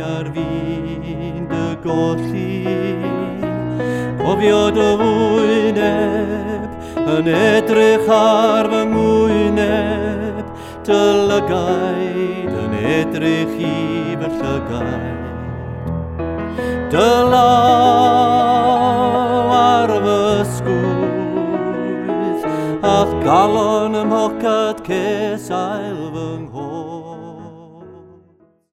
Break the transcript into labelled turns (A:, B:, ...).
A: ar fi'n dy golli. Cofio dy wyneb yn edrych ar fy ngwyneb, dy lygaid yn edrych i fy llygaid. Dy law ar fy sgwydd, ath galon ym mhocad ces ail fy nghôl.